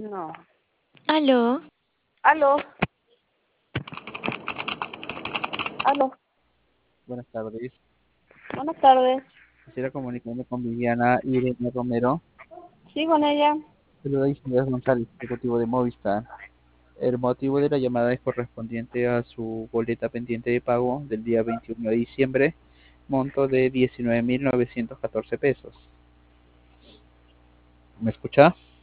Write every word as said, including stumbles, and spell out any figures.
No. Aló, Aló, aló. Buenas tardes. Buenas tardes. Quisiera comunicarme con Viviana Irene Romero. Sí, con ella. Saluda Ismael González, ejecutivo de Movistar. El motivo de la llamada es correspondiente a su boleta pendiente de pago del día veintiuno de diciembre, monto de diecinueve mil novecientos catorce pesos. ¿Me escucha?